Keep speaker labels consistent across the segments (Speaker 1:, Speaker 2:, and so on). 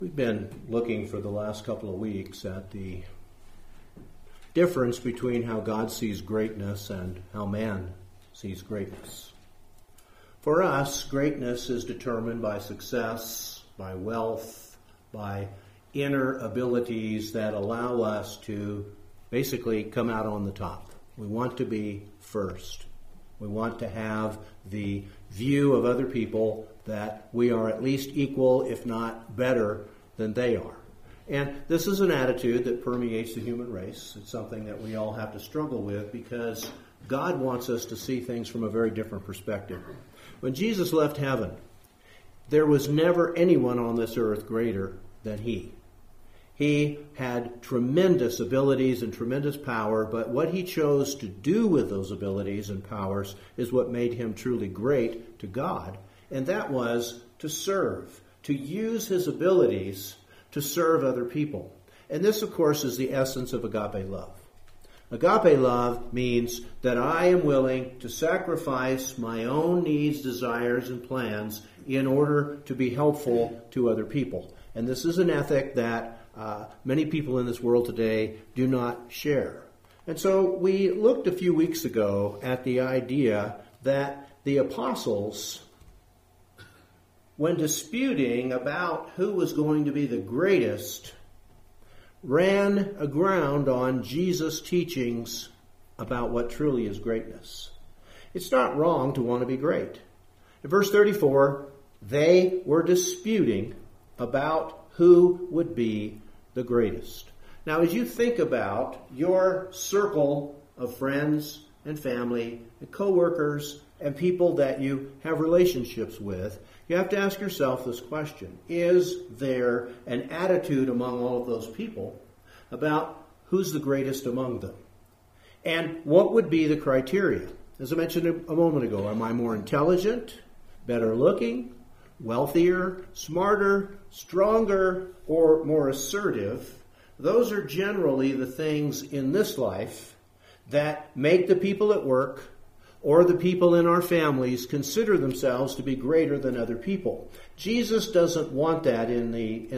Speaker 1: We've been looking for the last couple of weeks at the difference between how God sees greatness and how man sees greatness. For us, greatness is determined by success, by wealth, by inner abilities that allow us to basically come out on the top. We want to be first. We want to have the view of other people that we are at least equal, if not better, than they are. And this is an attitude that permeates the human race. It's something that we all have to struggle with because God wants us to see things from a very different perspective. When Jesus left heaven, there was never anyone on this earth greater than he. He had tremendous abilities and tremendous power, but what he chose to do with those abilities and powers is what made him truly great to God, and that was to serve, to use his abilities to serve other people. And this, of course, is the essence of agape love. Agape love means that I am willing to sacrifice my own needs, desires, and plans in order to be helpful to other people. And this is an ethic that many people in this world today do not share. And so we looked a few weeks ago at the idea that the apostles, when disputing about who was going to be the greatest, ran aground on Jesus' teachings about what truly is greatness. It's not wrong to want to be great. In verse 34, they were disputing about who would be the greatest. Now, as you think about your circle of friends and family and co-workers and people that you have relationships with, you have to ask yourself this question. Is there an attitude among all of those people about who's the greatest among them? And what would be the criteria? As I mentioned a moment ago, am I more intelligent, better looking, wealthier, smarter, stronger, or more assertive? Those are generally the things in this life that make the people at work or the people in our families consider themselves to be greater than other people. Jesus doesn't want that in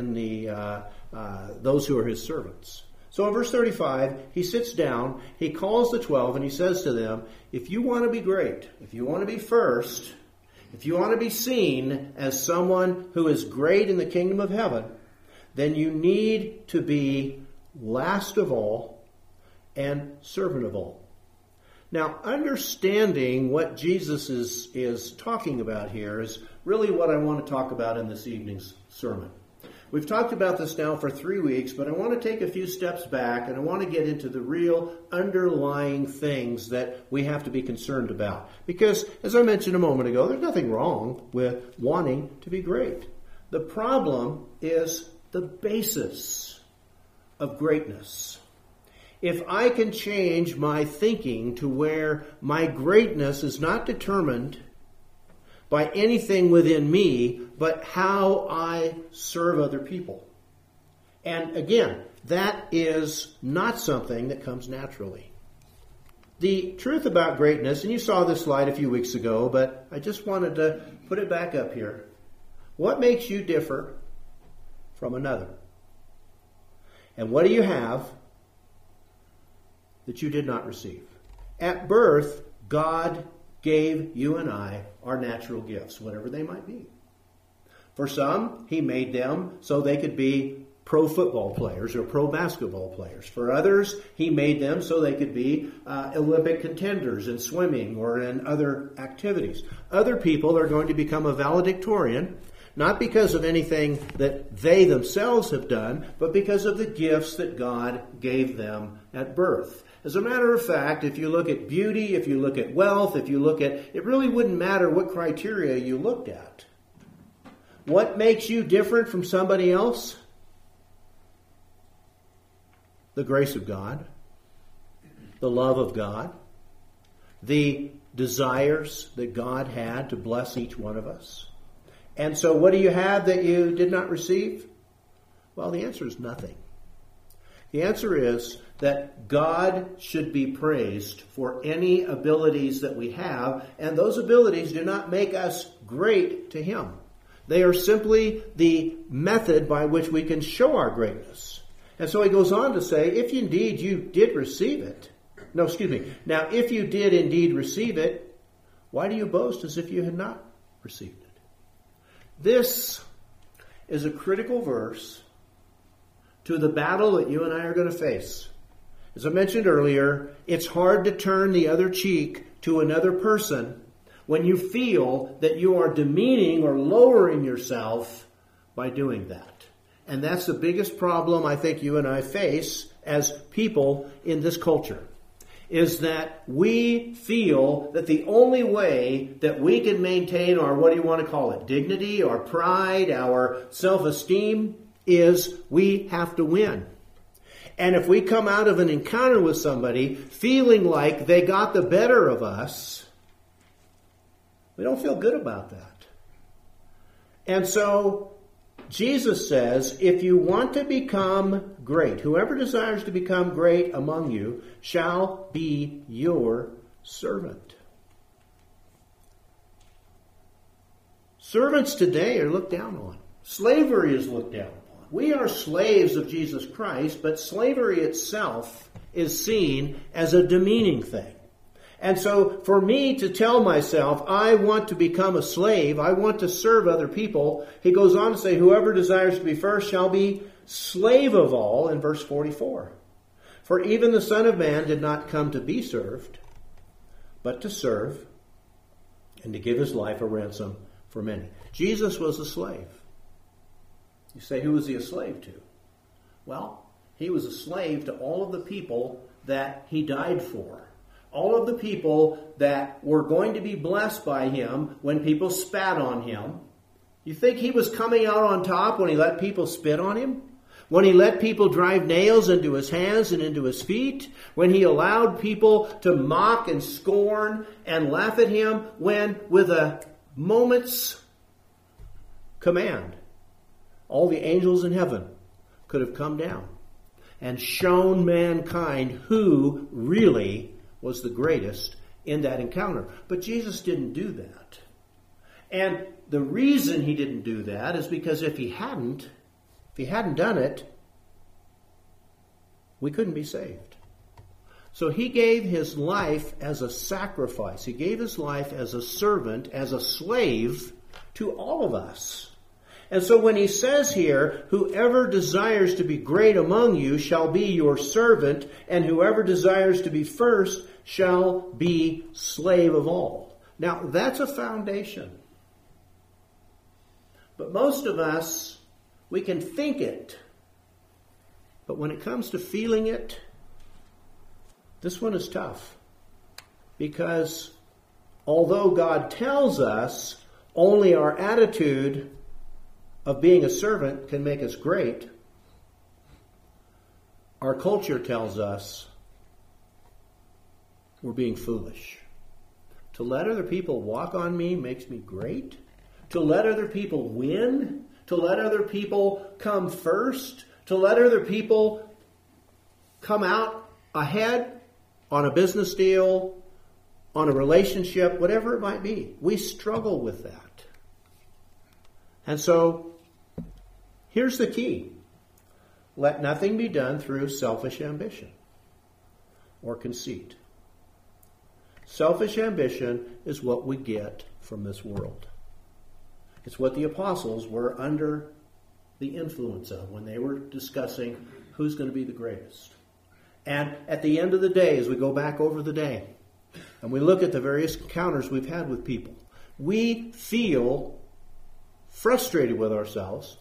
Speaker 1: those who are his servants. So in verse 35, he sits down, he calls the 12, and he says to them, if you want to be great, if you want to be first, if you want to be seen as someone who is great in the kingdom of heaven, then you need to be last of all and servant of all. Now, understanding what Jesus is talking about here is really what I want to talk about in this evening's sermon. We've talked about this now for 3 weeks, but I want to take a few steps back and I want to get into the real underlying things that we have to be concerned about. Because, as I mentioned a moment ago, there's nothing wrong with wanting to be great. The problem is the basis of greatness. If I can change my thinking to where my greatness is not determined by anything within me, but how I serve other people. And again, that is not something that comes naturally. The truth about greatness, and you saw this slide a few weeks ago, but I just wanted to put it back up here. What makes you differ from another? And what do you have that you did not receive? At birth, God gave you and I our natural gifts, whatever they might be. For some, he made them so they could be pro football players or pro basketball players. For others, he made them so they could be Olympic contenders in swimming or in other activities. Other people are going to become a valedictorian, not because of anything that they themselves have done, but because of the gifts that God gave them at birth. As a matter of fact, if you look at beauty, if you look at wealth, if you look at, it really wouldn't matter what criteria you looked at. What makes you different from somebody else? The grace of God, the love of God, the desires that God had to bless each one of us. And so what do you have that you did not receive? Well, the answer is nothing. The answer is that God should be praised for any abilities that we have, and those abilities do not make us great to him. They are simply the method by which we can show our greatness. And so he goes on to say, if indeed you did receive it, now if you did indeed receive it, why do you boast as if you had not received it? This is a critical verse to the battle that you and I are going to face. As I mentioned earlier, it's hard to turn the other cheek to another person when you feel that you are demeaning or lowering yourself by doing that. And that's the biggest problem I think you and I face as people in this culture, is that we feel that the only way that we can maintain our, what do you want to call it, dignity, our pride, our self-esteem, is we have to win. And if we come out of an encounter with somebody feeling like they got the better of us, we don't feel good about that. And so Jesus says, if you want to become great, whoever desires to become great among you shall be your servant. Servants today are looked down on. Slavery is looked down upon. We are slaves of Jesus Christ, but slavery itself is seen as a demeaning thing. And so for me to tell myself, I want to become a slave, I want to serve other people, he goes on to say, whoever desires to be first shall be slave of all, in verse 44. For even the Son of Man did not come to be served, but to serve, and to give his life a ransom for many. Jesus was a slave. You say, who was he a slave to? Well, he was a slave to all of the people that he died for. All of the people that were going to be blessed by him when people spat on him. You think he was coming out on top when he let people spit on him? When he let people drive nails into his hands and into his feet? When he allowed people to mock and scorn and laugh at him? When, with a moment's command, all the angels in heaven could have come down and shown mankind who really was the greatest in that encounter. But Jesus didn't do that. And the reason he didn't do that is because if he hadn't done it, we couldn't be saved. So he gave his life as a sacrifice. He gave his life as a servant, as a slave to all of us. And so when he says here, whoever desires to be great among you shall be your servant, and whoever desires to be first shall be slave of all. Now, that's a foundation. But most of us, we can think it. But when it comes to feeling it, this one is tough. Because although God tells us only our attitude of being a servant can make us great, our culture tells us we're being foolish. To let other people walk on me makes me great. To let other people win. To let other people come first. To let other people come out ahead on a business deal, on a relationship, whatever it might be. We struggle with that. And so, here's the key. Let nothing be done through selfish ambition or conceit. Selfish ambition is what we get from this world. It's what the apostles were under the influence of when they were discussing who's going to be the greatest. And at the end of the day, as we go back over the day, and we look at the various encounters we've had with people, we feel frustrated with ourselves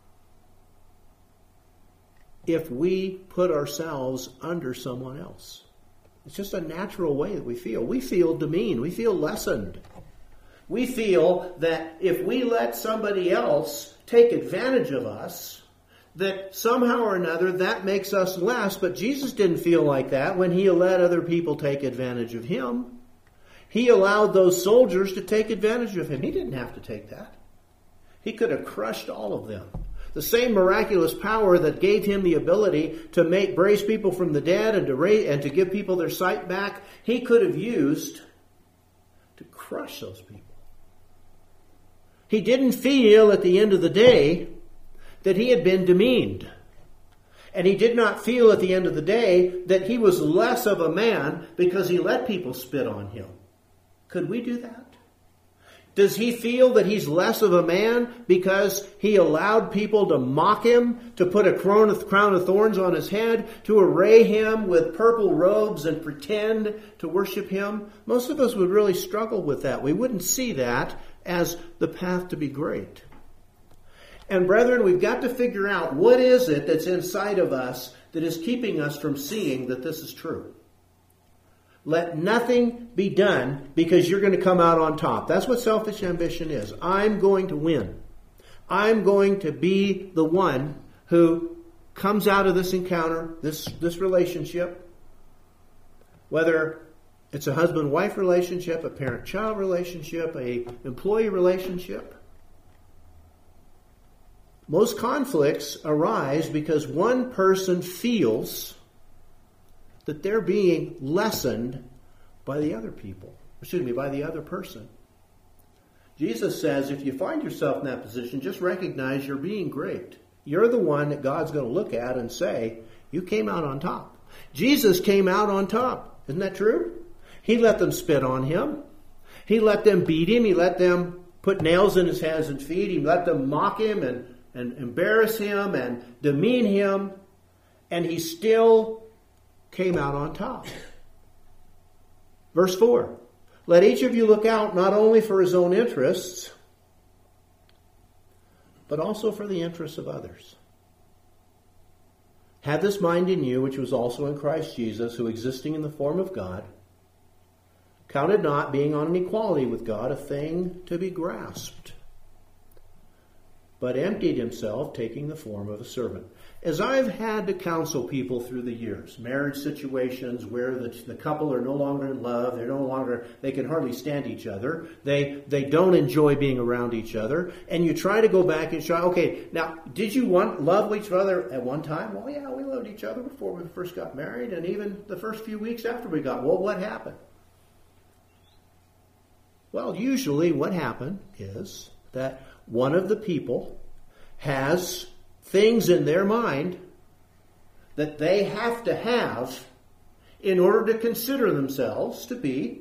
Speaker 1: if we put ourselves under someone else. It's just a natural way that we feel. We feel demeaned. We feel lessened. We feel that if we let somebody else take advantage of us, that somehow or another that makes us less. But Jesus didn't feel like that when he let other people take advantage of him. He allowed those soldiers to take advantage of him. He didn't have to take that. He could have crushed all of them. The same miraculous power that gave him the ability to raise people from the dead and to give people their sight back, he could have used to crush those people. He didn't feel at the end of the day that he had been demeaned. And he did not feel at the end of the day that he was less of a man because he let people spit on him. Could we do that? Does he feel that he's less of a man because he allowed people to mock him, to put a crown of thorns on his head, to array him with purple robes and pretend to worship him? Most of us would really struggle with that. We wouldn't see that as the path to be great. And brethren, we've got to figure out what is it that's inside of us that is keeping us from seeing that this is true. Let nothing be done because you're going to come out on top. That's what selfish ambition is. I'm going to win. I'm going to be the one who comes out of this encounter, this relationship, whether it's a husband-wife relationship, a parent-child relationship, a employee relationship. Most conflicts arise because one person feels that they're being lessened by the other by the other person. Jesus says, if you find yourself in that position, just recognize you're being great. You're the one that God's going to look at and say, you came out on top. Jesus came out on top. Isn't that true? He let them spit on him. He let them beat him. He let them put nails in his hands and feet. He let them mock him and embarrass him and demean him. And he still came out on top. Verse 4. Let each of you look out not only for his own interests, but also for the interests of others. Have this mind in you, which was also in Christ Jesus, who existing in the form of God, counted not being on an equality with God a thing to be grasped, but emptied himself, taking the form of a servant. As I've had to counsel people through the years, marriage situations where the couple are no longer in love, they can hardly stand each other, they don't enjoy being around each other, and you try to go back and try, okay, now, did you love each other at one time? Well, yeah, we loved each other before we first got married, and even the first few weeks after we got, well, what happened? Well, usually what happened is that one of the people has things in their mind that they have to have in order to consider themselves to be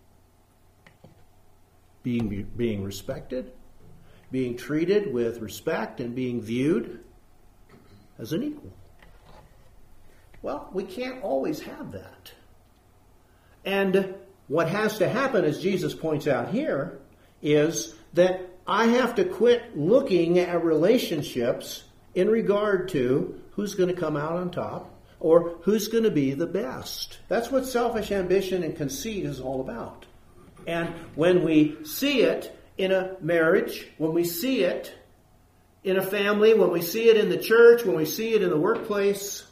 Speaker 1: being respected, being treated with respect, and being viewed as an equal. Well, we can't always have that. And what has to happen, as Jesus points out here, is that I have to quit looking at relationships in regard to who's going to come out on top or who's going to be the best. That's what selfish ambition and conceit is all about. And when we see it in a marriage, when we see it in a family, when we see it in the church, when we see it in the workplace,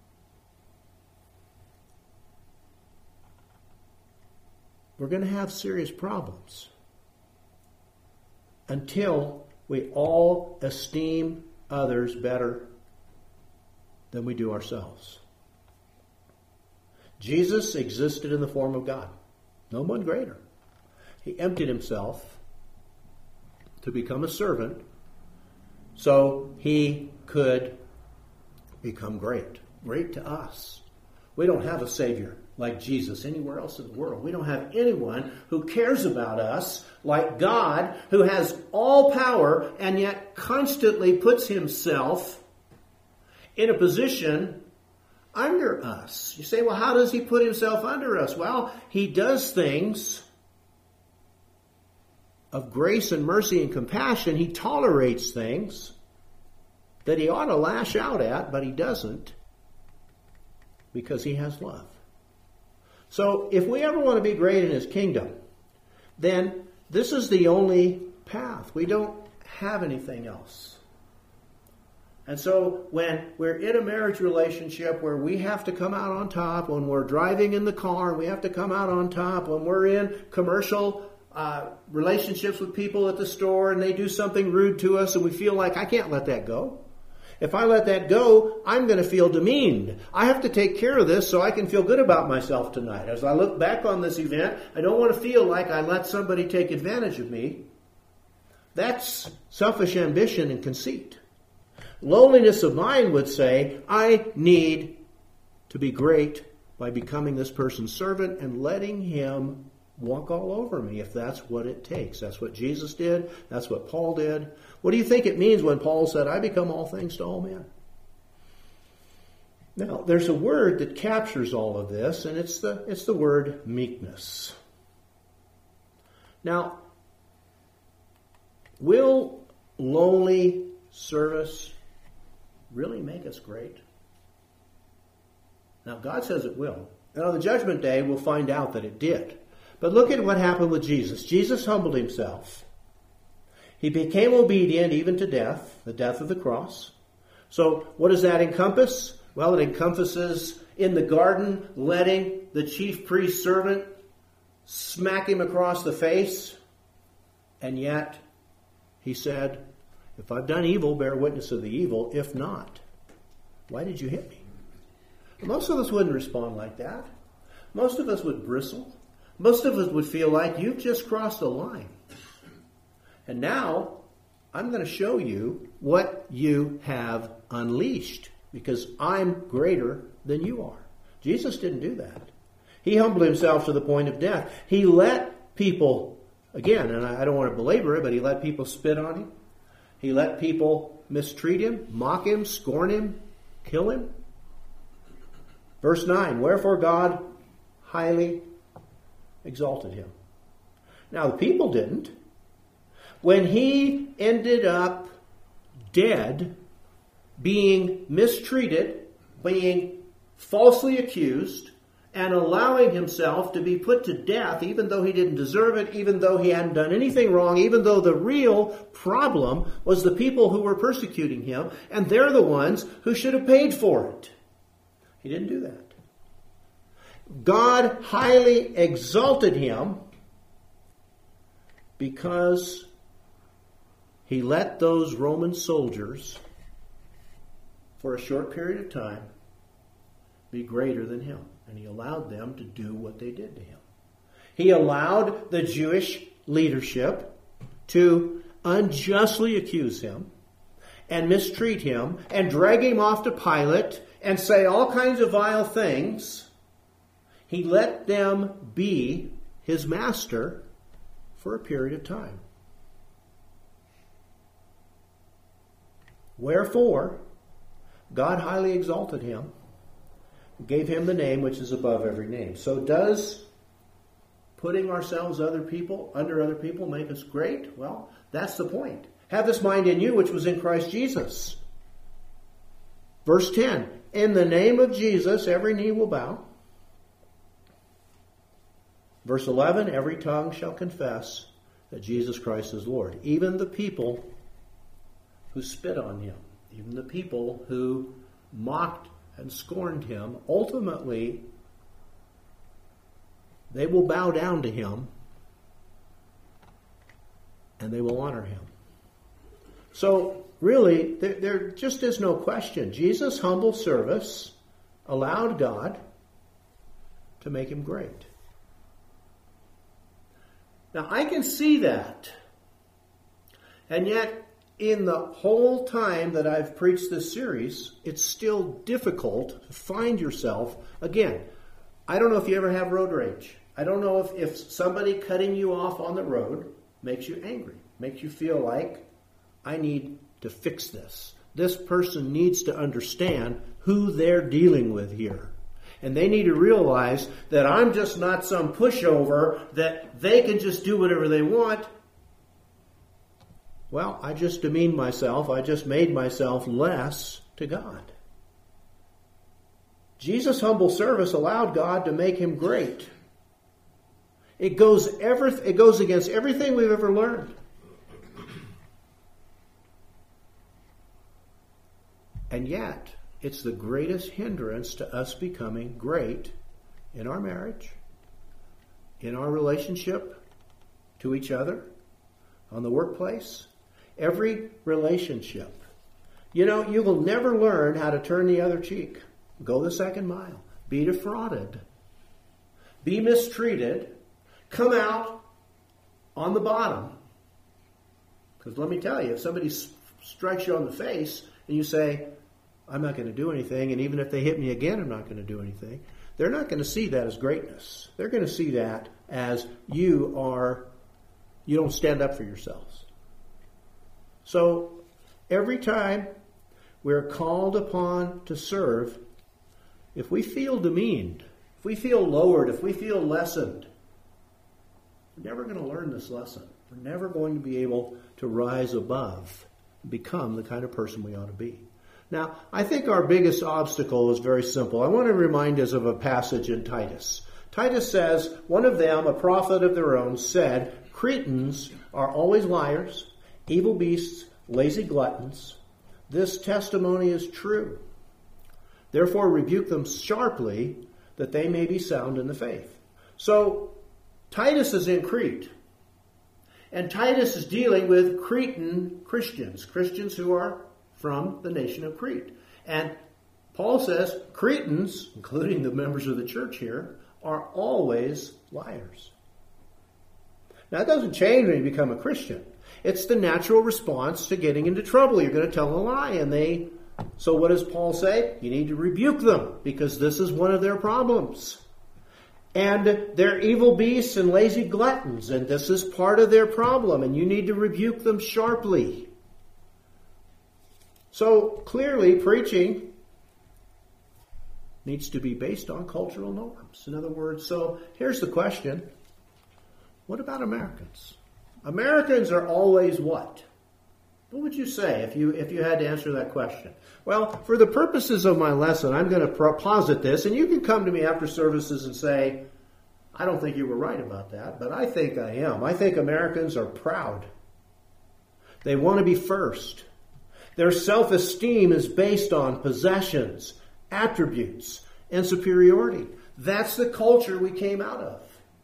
Speaker 1: we're going to have serious problems until we all esteem others better than we do ourselves. Jesus existed in the form of God. No one greater. He emptied himself to become a servant so he could become great. Great to us. We don't have a Savior like Jesus anywhere else in the world. We don't have anyone who cares about us like God, who has all power and yet constantly puts himself in a position under us. You say, well, how does he put himself under us? Well, he does things of grace and mercy and compassion. He tolerates things that he ought to lash out at, but he doesn't, because he has love. So if we ever want to be great in his kingdom, then this is the only path. We don't have anything else. And so when we're in a marriage relationship where we have to come out on top, when we're driving in the car, we have to come out on top, when we're in commercial relationships with people at the store and they do something rude to us and we feel like, I can't let that go. If I let that go, I'm going to feel demeaned. I have to take care of this so I can feel good about myself tonight. As I look back on this event, I don't want to feel like I let somebody take advantage of me. That's selfish ambition and conceit. Lowliness of mind would say, I need to be great by becoming this person's servant and letting him walk all over me if that's what it takes. That's what Jesus did. That's what Paul did. What do you think it means when Paul said, I become all things to all men? Now, there's a word that captures all of this, and it's the word meekness. Now, will lowly service really make us great? Now, God says it will. And on the judgment day, we'll find out that it did. But look at what happened with Jesus. Jesus humbled himself. He became obedient even to death, the death of the cross. So what does that encompass? Well, it encompasses in the garden letting the chief priest's servant smack him across the face. And yet, he said, if I've done evil, bear witness of the evil. If not, why did you hit me? Most of us wouldn't respond like that. Most of us would bristle. Most of us would feel like you've just crossed a line. And now, I'm going to show you what you have unleashed, because I'm greater than you are. Jesus didn't do that. He humbled himself to the point of death. He let people, again, and I don't want to belabor it, but he let people spit on him. He let people mistreat him, mock him, scorn him, kill him. Verse 9, wherefore God highly exalted him. Now the people didn't. When he ended up dead, being mistreated, being falsely accused, and allowing himself to be put to death, even though he didn't deserve it, even though he hadn't done anything wrong, even though the real problem was the people who were persecuting him, and they're the ones who should have paid for it. He didn't do that. God highly exalted him because he let those Roman soldiers, for a short period of time, be greater than him. And he allowed them to do what they did to him. He allowed the Jewish leadership to unjustly accuse him and mistreat him and drag him off to Pilate and say all kinds of vile things. He let them be his master for a period of time. Wherefore, God highly exalted him, gave him the name which is above every name. So does putting ourselves under other people make us great? Well, that's the point. Have this mind in you which was in Christ Jesus. Verse 10, in the name of Jesus every knee will bow. Verse 11, every tongue shall confess that Jesus Christ is Lord. Even the people who spit on him, even the people who mocked and scorned him, ultimately they will bow down to him and they will honor him. So really, there just is no question. Jesus' humble service allowed God to make him great. Now, I can see that. And yet, in the whole time that I've preached this series, it's still difficult to find yourself. Again, I don't know if you ever have road rage. I don't know if somebody cutting you off on the road makes you angry, makes you feel like, I need to fix this. This person needs to understand who they're dealing with here. And they need to realize that I'm just not some pushover, that they can just do whatever they want. Well, I just demeaned myself. I just made myself less to God. Jesus' humble service allowed God to make him great. It goes against everything we've ever learned. And yet, it's the greatest hindrance to us becoming great in our marriage, in our relationship to each other, on the workplace, every relationship. You know, you will never learn how to turn the other cheek. Go the second mile. Be defrauded. Be mistreated. Come out on the bottom. Because let me tell you, if somebody strikes you on the face and you say, I'm not going to do anything, and even if they hit me again, I'm not going to do anything, they're not going to see that as greatness. They're going to see that as you don't stand up for yourselves. So every time we're called upon to serve, if we feel demeaned, if we feel lowered, if we feel lessened, we're never going to learn this lesson. We're never going to be able to rise above and become the kind of person we ought to be. Now, I think our biggest obstacle is very simple. I want to remind us of a passage in Titus. Titus says, one of them, a prophet of their own, said, Cretans are always liars, evil beasts, lazy gluttons. This testimony is true. Therefore rebuke them sharply, that they may be sound in the faith. So, Titus is in Crete. And Titus is dealing with Cretan Christians who are from the nation of Crete. And Paul says Cretans, including the members of the church here, are always liars. Now, that doesn't change when you become a Christian. It's the natural response to getting into trouble. You're going to tell a lie, so what does Paul say? You need to rebuke them, because this is one of their problems. And they're evil beasts and lazy gluttons, and this is part of their problem, and you need to rebuke them sharply. So clearly, preaching needs to be based on cultural norms. In other words, so here's the question. What about Americans? Americans are always what? What would you say if you had to answer that question? Well, for the purposes of my lesson, I'm going to posit this, and you can come to me after services and say, I don't think you were right about that, but I think I am. I think Americans are proud. They want to be first. Their self-esteem is based on possessions, attributes, and superiority. That's the culture we came out of.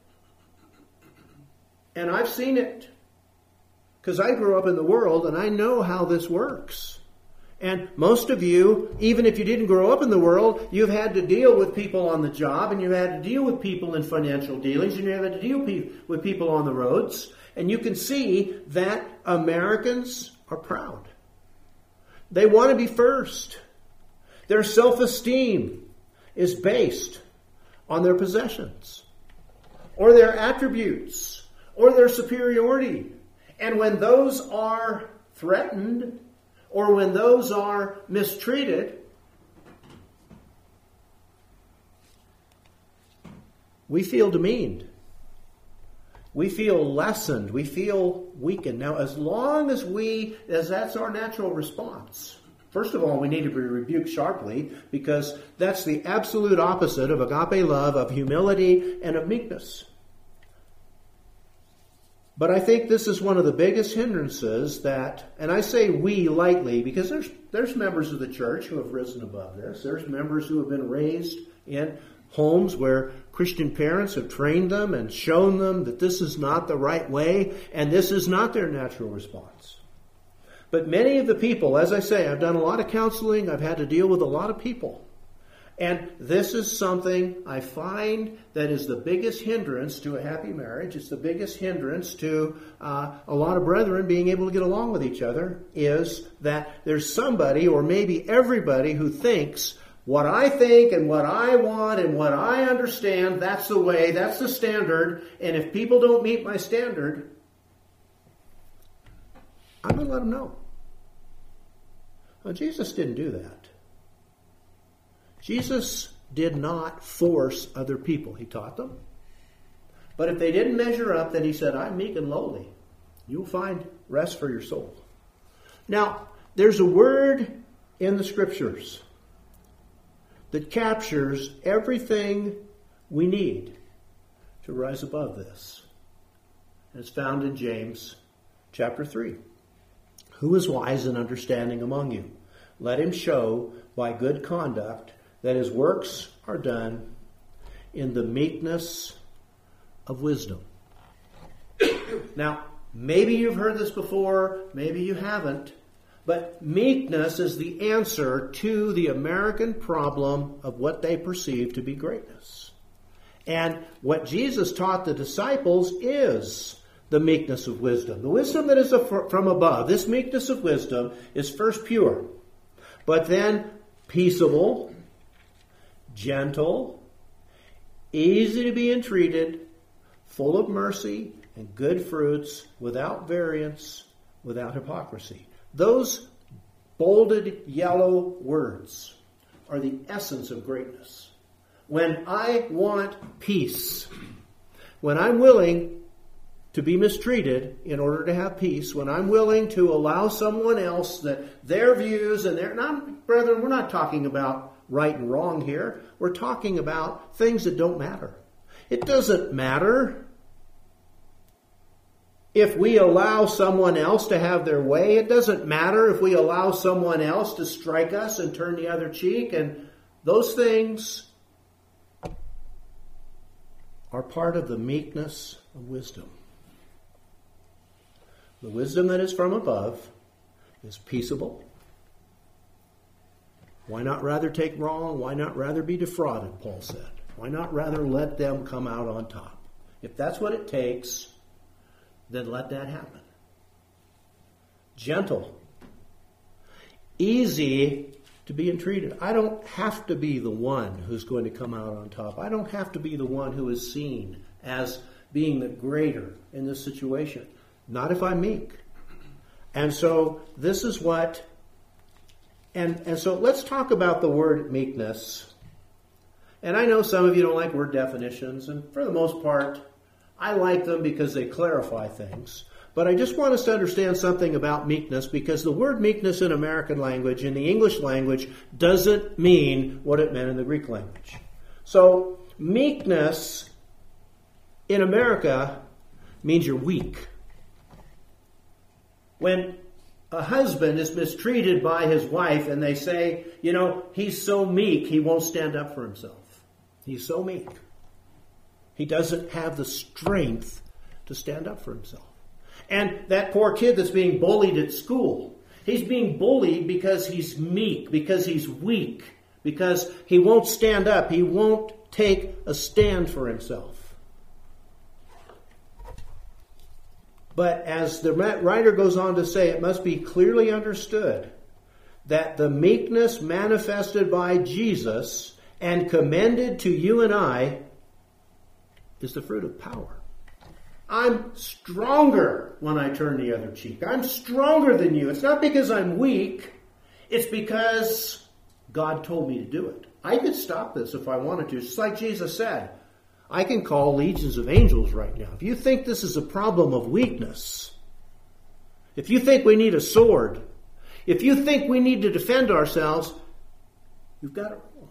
Speaker 1: And I've seen it. Because I grew up in the world and I know how this works. And most of you, even if you didn't grow up in the world, you've had to deal with people on the job, and you've had to deal with people in financial dealings, and you've had to deal with people on the roads. And you can see that Americans are proud. They want to be first. Their self-esteem is based on their possessions, or their attributes, or their superiority. And when those are threatened, or when those are mistreated, we feel demeaned. We feel lessened. We feel weakened. Now, as long as that's our natural response, first of all, we need to be rebuked sharply, because that's the absolute opposite of agape love, of humility, and of meekness. But I think this is one of the biggest hindrances that, and I say we lightly, because there's members of the church who have risen above this. There's members who have been raised in homes where Christian parents have trained them and shown them that this is not the right way, and this is not their natural response. But many of the people, as I say, I've done a lot of counseling, I've had to deal with a lot of people. And this is something I find that is the biggest hindrance to a happy marriage. It's the biggest hindrance to a lot of brethren being able to get along with each other, is that there's somebody, or maybe everybody, who thinks what I think and what I want and what I understand, that's the way, that's the standard. And if people don't meet my standard, I'm going to let them know. Well, Jesus didn't do that. Jesus did not force other people. He taught them. But if they didn't measure up, then he said, I'm meek and lowly. You'll find rest for your soul. Now, there's a word in the Scriptures that captures everything we need to rise above this. It's found in James chapter 3. Who is wise and understanding among you? Let him show by good conduct that his works are done in the meekness of wisdom. Now, maybe you've heard this before, maybe you haven't, but meekness is the answer to the American problem of what they perceive to be greatness. And what Jesus taught the disciples is the meekness of wisdom. The wisdom that is from above, this meekness of wisdom is first pure, but then peaceable, gentle, easy to be entreated, full of mercy and good fruits, without variance, without hypocrisy. Those bolded yellow words are the essence of greatness. When I want peace, when I'm willing to be mistreated in order to have peace, when I'm willing to allow someone else that their views and their... Now, brethren, we're not talking about right and wrong here. We're talking about things that don't matter. It doesn't matter if we allow someone else to have their way. It doesn't matter if we allow someone else to strike us and turn the other cheek. And those things are part of the meekness of wisdom. The wisdom that is from above is peaceable. Why not rather take wrong? Why not rather be defrauded, Paul said. Why not rather let them come out on top? If that's what it takes, then let that happen. Gentle. Easy to be entreated. I don't have to be the one who's going to come out on top. I don't have to be the one who is seen as being the greater in this situation. Not if I'm meek. And so this is what... And so let's talk about the word meekness. And I know some of you don't like word definitions, and for the most part, I like them because they clarify things. But I just want us to understand something about meekness, because the word meekness in American language, in the English language, doesn't mean what it meant in the Greek language. So meekness in America means you're weak. When a husband is mistreated by his wife and they say, you know, he's so meek, he won't stand up for himself. He's so meek. He doesn't have the strength to stand up for himself. And that poor kid that's being bullied at school, he's being bullied because he's meek, because he's weak, because he won't stand up. He won't take a stand for himself. But as the writer goes on to say, it must be clearly understood that the meekness manifested by Jesus and commended to you and I is the fruit of power. I'm stronger when I turn the other cheek. I'm stronger than you. It's not because I'm weak. It's because God told me to do it. I could stop this if I wanted to. Just like Jesus said, I can call legions of angels right now. If you think this is a problem of weakness, if you think we need a sword, if you think we need to defend ourselves, you've got it wrong.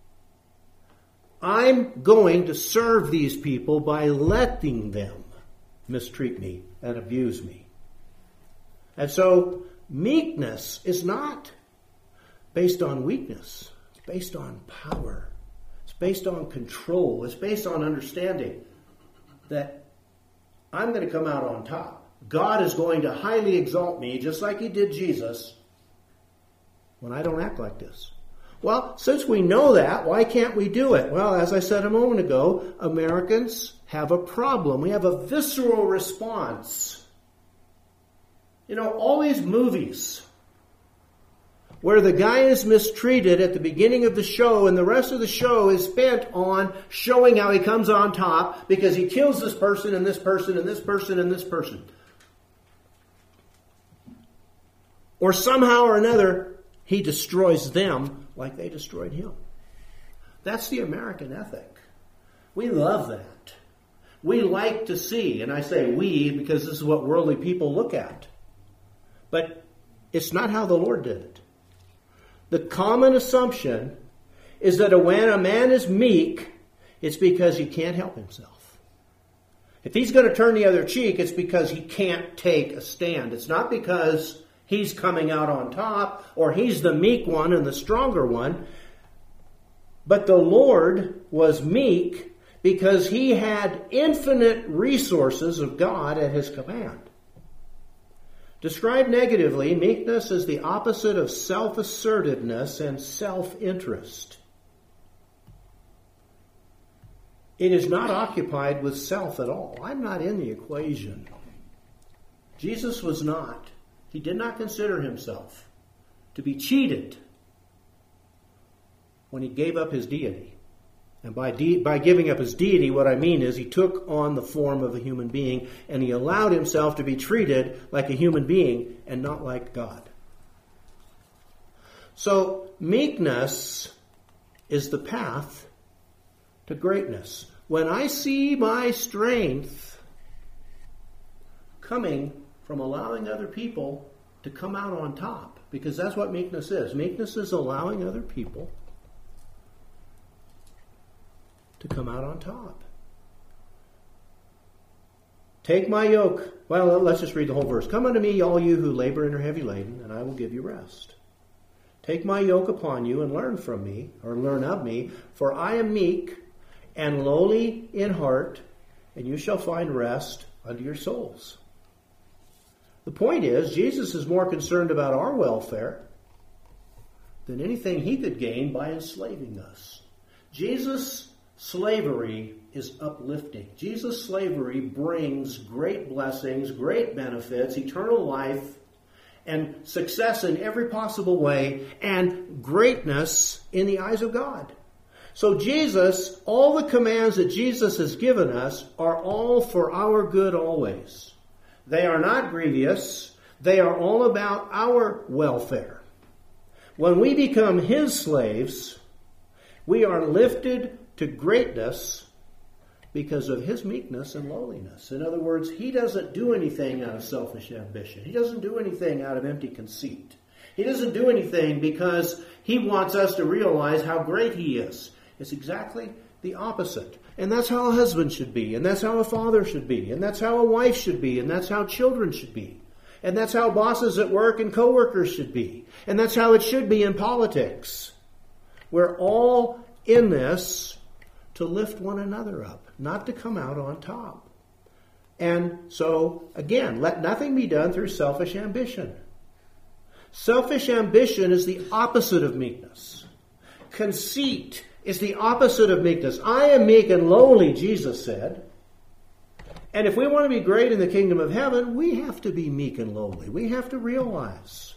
Speaker 1: I'm going to serve these people by letting them mistreat me and abuse me. And so meekness is not based on weakness. It's based on power. It's based on control. It's based on understanding that I'm going to come out on top. God is going to highly exalt me, just like he did Jesus, when I don't act like this. Well, since we know that, why can't we do it? Well, as I said a moment ago, Americans have a problem. We have a visceral response. You know, all these movies where the guy is mistreated at the beginning of the show and the rest of the show is spent on showing how he comes on top because he kills this person and this person and this person and this person. Or somehow or another, he destroys them like they destroyed him. That's the American ethic. We love that. We like to see, and I say we because this is what worldly people look at. But it's not how the Lord did it. The common assumption is that when a man is meek, it's because he can't help himself. If he's going to turn the other cheek, it's because he can't take a stand. It's not because he's coming out on top or he's the meek one and the stronger one. But the Lord was meek because he had infinite resources of God at his command. Described negatively, meekness is the opposite of self-assertiveness and self-interest. It is not occupied with self at all. I'm not in the equation. Jesus was not. He did not consider himself to be cheated when he gave up his deity. And by giving up his deity, what I mean is he took on the form of a human being and he allowed himself to be treated like a human being and not like God. So meekness is the path to greatness. When I see my strength coming from allowing other people to come out on top, because that's what meekness is. Meekness is allowing other people to come out on top. Take my yoke. Well, let's just read the whole verse. Come unto me, all you who labor and are heavy laden, and I will give you rest. Take my yoke upon you and learn from me, or learn of me, for I am meek and lowly in heart, and you shall find rest unto your souls. The point is, Jesus is more concerned about our welfare than anything he could gain by enslaving us. Jesus' slavery is uplifting. Jesus' slavery brings great blessings, great benefits, eternal life, and success in every possible way, and greatness in the eyes of God. So Jesus, all the commands that Jesus has given us are all for our good always. They are not grievous. They are all about our welfare. When we become his slaves, we are lifted to greatness because of his meekness and lowliness. In other words, he doesn't do anything out of selfish ambition. He doesn't do anything out of empty conceit. He doesn't do anything because he wants us to realize how great he is. It's exactly the opposite. And that's how a husband should be, and that's how a father should be, and that's how a wife should be, and that's how children should be. And that's how bosses at work and coworkers should be. And that's how it should be in politics. We're all in this to lift one another up, not to come out on top. And so, again, let nothing be done through selfish ambition. Selfish ambition is the opposite of meekness. Conceit is the opposite of meekness. I am meek and lowly, Jesus said. And if we want to be great in the kingdom of heaven, we have to be meek and lowly. We have to realize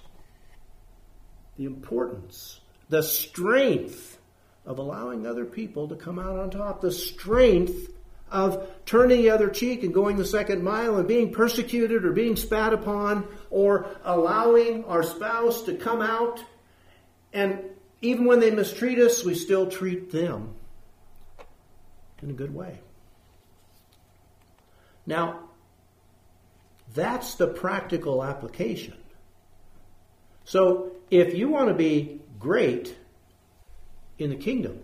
Speaker 1: the importance, the strength of allowing other people to come out on top, the strength of turning the other cheek and going the second mile and being persecuted or being spat upon, or allowing our spouse to come out, and even when they mistreat us, we still treat them in a good way. Now, that's the practical application. So, if you want to be great in the kingdom,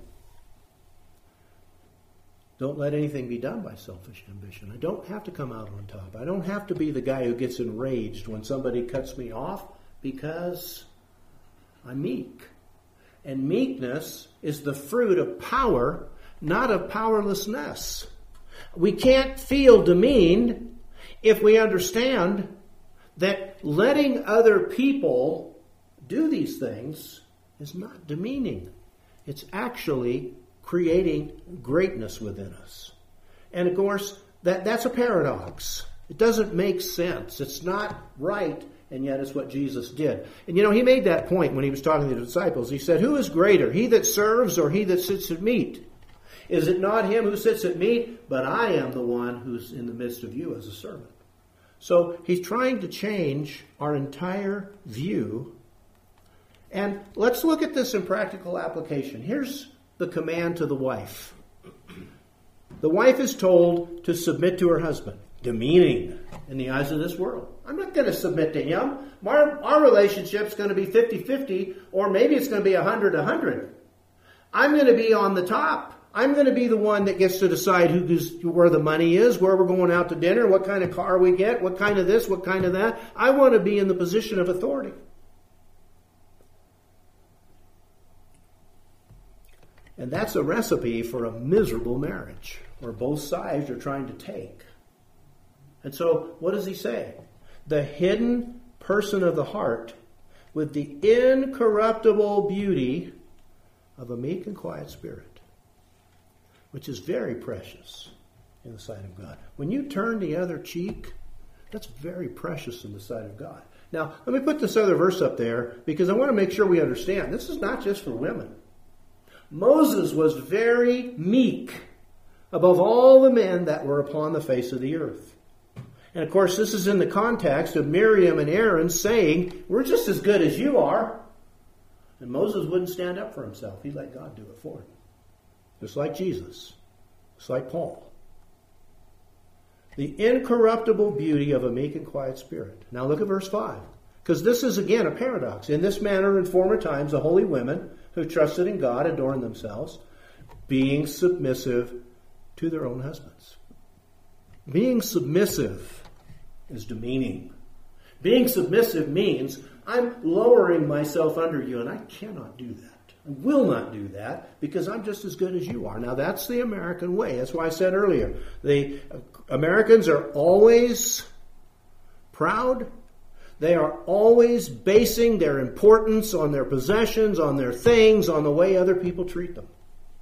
Speaker 1: don't let anything be done by selfish ambition. I don't have to come out on top. I don't have to be the guy who gets enraged when somebody cuts me off because I'm meek. And meekness is the fruit of power, not of powerlessness. We can't feel demeaned if we understand that letting other people do these things is not demeaning. It's actually creating greatness within us. And of course, that's a paradox. It doesn't make sense. It's not right, and yet it's what Jesus did. And he made that point when he was talking to the disciples. He said, who is greater, he that serves or he that sits at meat? Is it not him who sits at meat? But I am the one who's in the midst of you as a servant. So he's trying to change our entire view. And let's look at this in practical application. Here's the command to the wife. The wife is told to submit to her husband. Demeaning in the eyes of this world. I'm not going to submit to him. Our relationship's going to be 50-50, or maybe it's going to be 100-100. I'm going to be on the top. I'm going to be the one that gets to decide where the money is, where we're going out to dinner, what kind of car we get, what kind of this, what kind of that. I want to be in the position of authority. And that's a recipe for a miserable marriage, where both sides are trying to take. And so, what does he say? The hidden person of the heart with the incorruptible beauty of a meek and quiet spirit, which is very precious in the sight of God. When you turn the other cheek That's very precious in the sight of God. Now, let me put this other verse up there because I want to make sure we understand. This is not just for women. Moses was very meek above all the men that were upon the face of the earth. And of course, this is in the context of Miriam and Aaron saying, we're just as good as you are. And Moses wouldn't stand up for himself. He let God do it for him. Just like Jesus. Just like Paul. The incorruptible beauty of a meek and quiet spirit. Now look at verse 5. Because this is again a paradox. In this manner in former times the holy women who trusted in God adorned themselves, being submissive to their own husbands. Being submissive is demeaning. Being submissive means I'm lowering myself under you, and I cannot do that. I will not do that because I'm just as good as you are. Now that's the American way. That's why I said earlier, the Americans are always proud. They are always basing their importance on their possessions, on their things, on the way other people treat them.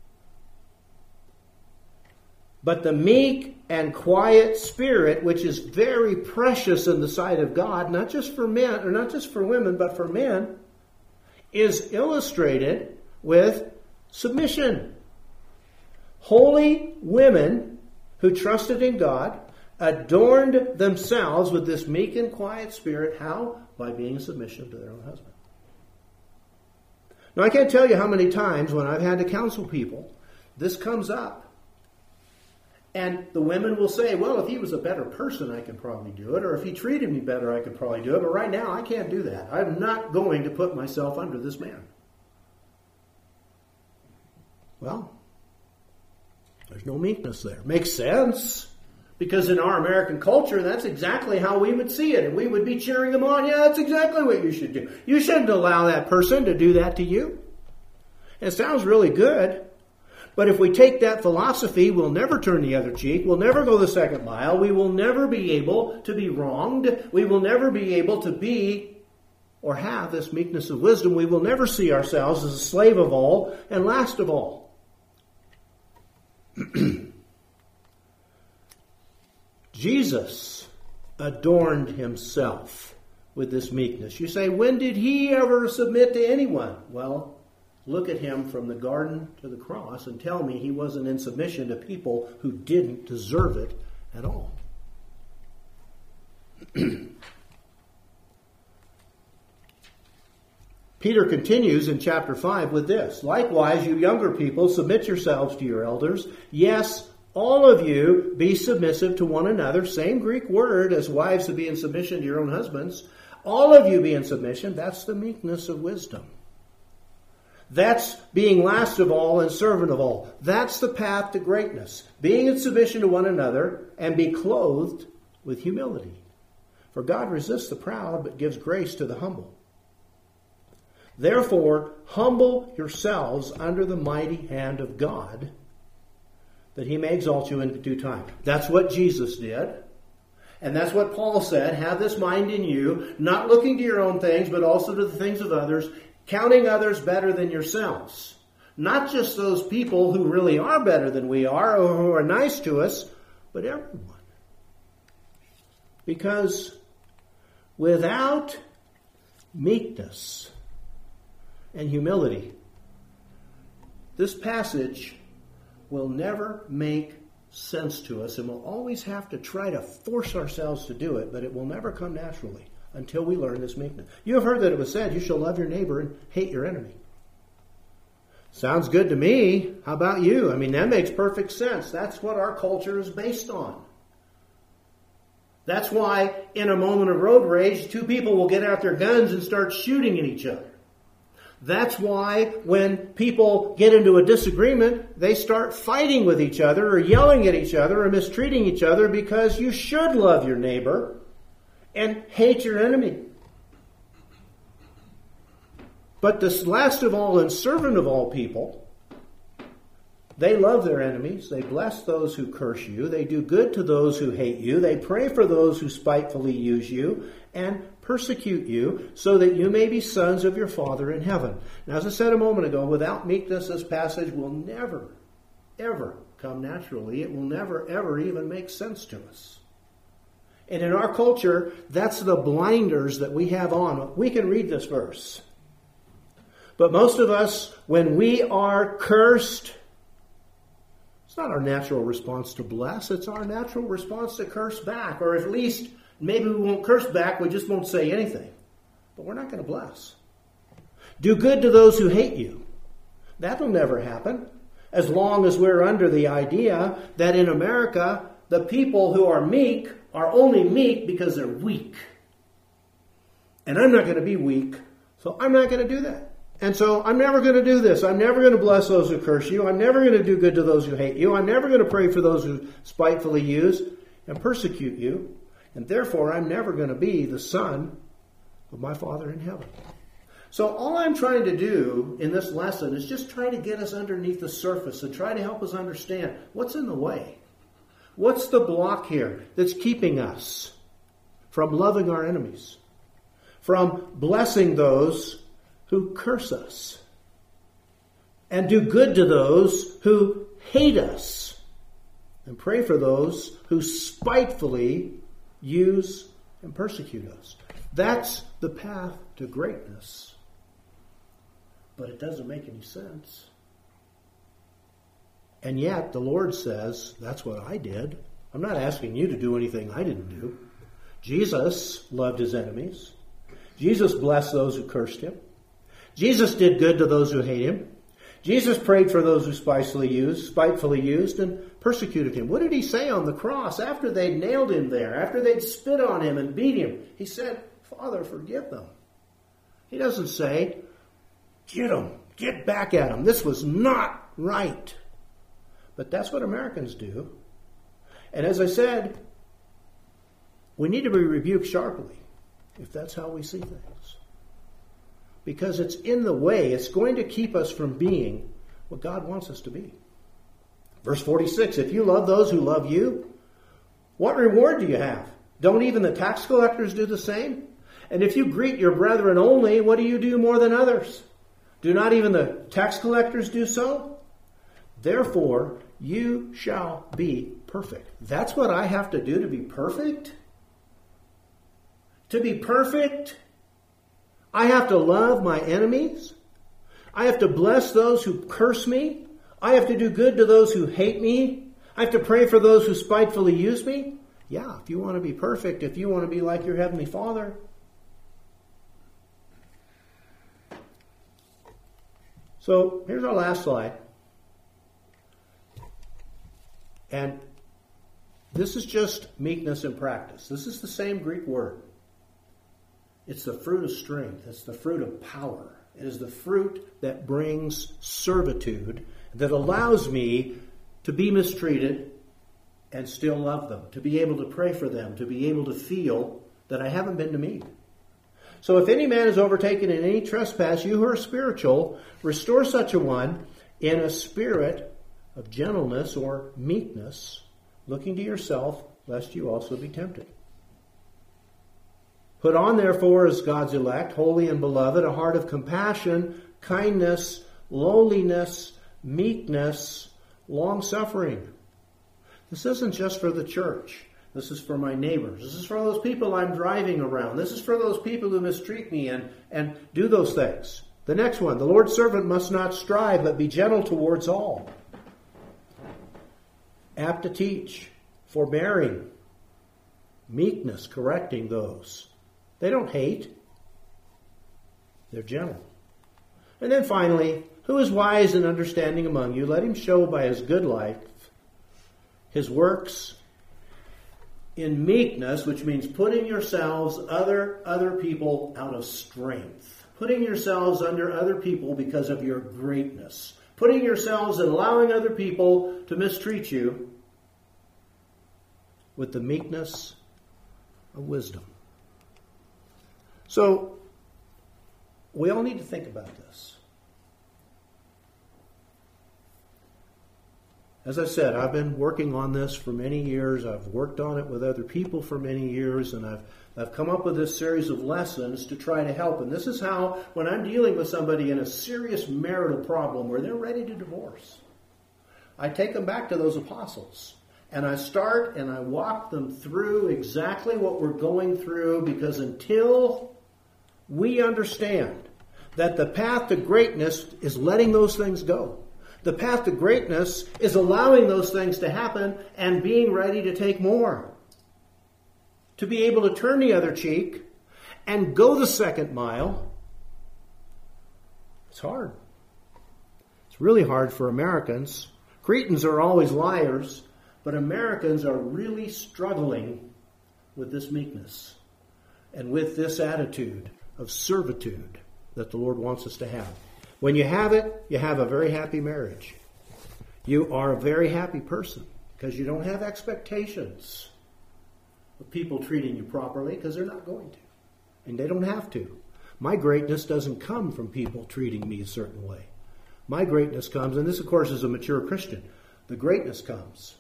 Speaker 1: But the meek and quiet spirit, which is very precious in the sight of God, not just for men, or not just for women, but for men, is illustrated with submission. Holy women who trusted in God adorned themselves with this meek and quiet spirit. How? By being submissive to their own husband. Now, I can't tell you how many times when I've had to counsel people, this comes up. And the women will say, well, if he was a better person, I could probably do it. Or if he treated me better, I could probably do it. But right now, I can't do that. I'm not going to put myself under this man. Well, there's no meekness there. Makes sense. Because in our American culture, that's exactly how we would see it. And we would be cheering them on. Yeah, that's exactly what you should do. You shouldn't allow that person to do that to you. It sounds really good. But if we take that philosophy, we'll never turn the other cheek. We'll never go the second mile. We will never be able to be wronged. We will never be able to be or have this meekness of wisdom. We will never see ourselves as a slave of all and last of all. Jesus adorned himself with this meekness. You say, when did he ever submit to anyone? Well, look at him from the garden to the cross and tell me he wasn't in submission to people who didn't deserve it at all. Peter continues in chapter 5 with this. Likewise, you younger people, submit yourselves to your elders. Yes, all of you be submissive to one another. Same Greek word as wives to be in submission to your own husbands. All of you be in submission. That's the meekness of wisdom. That's being last of all and servant of all. That's the path to greatness. Being in submission to one another and be clothed with humility. For God resists the proud but gives grace to the humble. Therefore, humble yourselves under the mighty hand of God, that he may exalt you in due time. That's what Jesus did. And that's what Paul said. Have this mind in you, not looking to your own things, but also to the things of others, counting others better than yourselves. Not just those people who really are better than we are or who are nice to us, but everyone. Because without meekness and humility, this passage will never make sense to us, and we'll always have to try to force ourselves to do it, but it will never come naturally until we learn this meekness. You have heard that it was said, you shall love your neighbor and hate your enemy. Sounds good to me. How about you? I mean, that makes perfect sense. That's what our culture is based on. That's why in a moment of road rage, two people will get out their guns and start shooting at each other. That's why when people get into a disagreement, they start fighting with each other or yelling at each other or mistreating each other, because you should love your neighbor and hate your enemy. But this last of all and servant of all people, they love their enemies. They bless those who curse you. They do good to those who hate you. They pray for those who spitefully use you and persecute you, so that you may be sons of your Father in heaven. Now, as I said a moment ago, without meekness, this passage will never, ever come naturally. It will never, ever even make sense to us. And in our culture, that's the blinders that we have on. We can read this verse. But most of us, when we are cursed, it's not our natural response to bless. It's our natural response to curse back. Or at least, maybe we won't curse back. We just won't say anything. But we're not going to bless. Do good to those who hate you. That'll never happen. As long as we're under the idea that in America, the people who are meek are only meek because they're weak. And I'm not going to be weak, so I'm not going to do that. And so I'm never going to do this. I'm never going to bless those who curse you. I'm never going to do good to those who hate you. I'm never going to pray for those who spitefully use and persecute you. And therefore, I'm never going to be the son of my Father in heaven. So all I'm trying to do in this lesson is just try to get us underneath the surface and try to help us understand what's in the way. What's the block here that's keeping us from loving our enemies, from blessing those who curse us, and do good to those who hate us, and pray for those who spitefully use and persecute us. That's the path to greatness. But it doesn't make any sense. And yet the Lord says, that's what I did. I'm not asking you to do anything I didn't do. Jesus loved his enemies. Jesus blessed those who cursed him. Jesus did good to those who hate him. Jesus prayed for those who spitefully used and persecuted him. What did he say on the cross after they'd nailed him there, after they'd spit on him and beat him? He said, Father, forgive them. He doesn't say, get them, get back at them. This was not right. But that's what Americans do. And as I said, we need to be rebuked sharply if that's how we see things. Because it's in the way. It's going to keep us from being what God wants us to be. Verse 46, if you love those who love you, what reward do you have? Don't even the tax collectors do the same? And if you greet your brethren only, what do you do more than others? Do not even the tax collectors do so? Therefore, you shall be perfect. That's what I have to do to be perfect? To be perfect, I have to love my enemies. I have to bless those who curse me. I have to do good to those who hate me. I have to pray for those who spitefully use me. Yeah, if you want to be perfect, if you want to be like your Heavenly Father. So here's our last slide. And this is just meekness in practice. This is the same Greek word. It's the fruit of strength. It's the fruit of power. It is the fruit that brings servitude, that allows me to be mistreated and still love them, to be able to pray for them, to be able to feel that I haven't been demeaned. So if any man is overtaken in any trespass, you who are spiritual, restore such a one in a spirit of gentleness or meekness, looking to yourself, lest you also be tempted. Put on, therefore, as God's elect, holy and beloved, a heart of compassion, kindness, lowliness, meekness, long-suffering. This isn't just for the church. This is for my neighbors. This is for those people I'm driving around. This is for those people who mistreat me and do those things. The next one, the Lord's servant must not strive, but be gentle towards all. Apt to teach, forbearing, meekness, correcting those. They don't hate. They're gentle. And then finally, who is wise and understanding among you? Let him show by his good life his works in meekness, which means putting yourselves other people out of strength. Putting yourselves under other people because of your greatness. Putting yourselves and allowing other people to mistreat you with the meekness of wisdom. So, we all need to think about this. As I said, I've been working on this for many years. I've worked on it with other people for many years, and I've come up with this series of lessons to try to help. And this is how, when I'm dealing with somebody in a serious marital problem where they're ready to divorce, I take them back to those apostles. And I start and I walk them through exactly what we're going through, because until we understand that the path to greatness is letting those things go. The path to greatness is allowing those things to happen and being ready to take more. To be able to turn the other cheek and go the second mile. It's hard. It's really hard for Americans. Cretans are always liars, but Americans are really struggling with this meekness and with this attitude of servitude that the Lord wants us to have. When you have it, you have a very happy marriage. You are a very happy person because you don't have expectations of people treating you properly, because they're not going to. And they don't have to. My greatness doesn't come from people treating me a certain way. My greatness comes, and this of course is a mature Christian, the greatness comes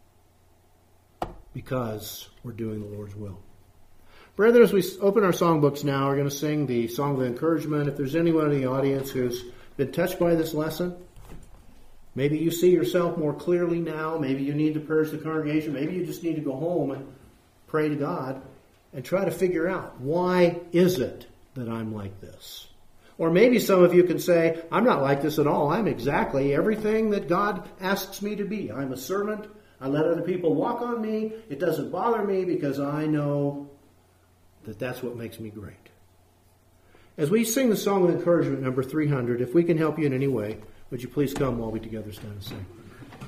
Speaker 1: because we're doing the Lord's will. Brethren, as we open our songbooks now, we're going to sing the Song of Encouragement. If there's anyone in the audience who's been touched by this lesson, maybe you see yourself more clearly now, maybe you need the prayers of the congregation, maybe you just need to go home and pray to God and try to figure out, why is it that I'm like this? Or maybe some of you can say, I'm not like this at all. I'm exactly everything that God asks me to be. I'm a servant. I let other people walk on me. It doesn't bother me because I know that that's what makes me great. As we sing the Song of Encouragement, number 300, if we can help you in any way, would you please come while we together stand and sing?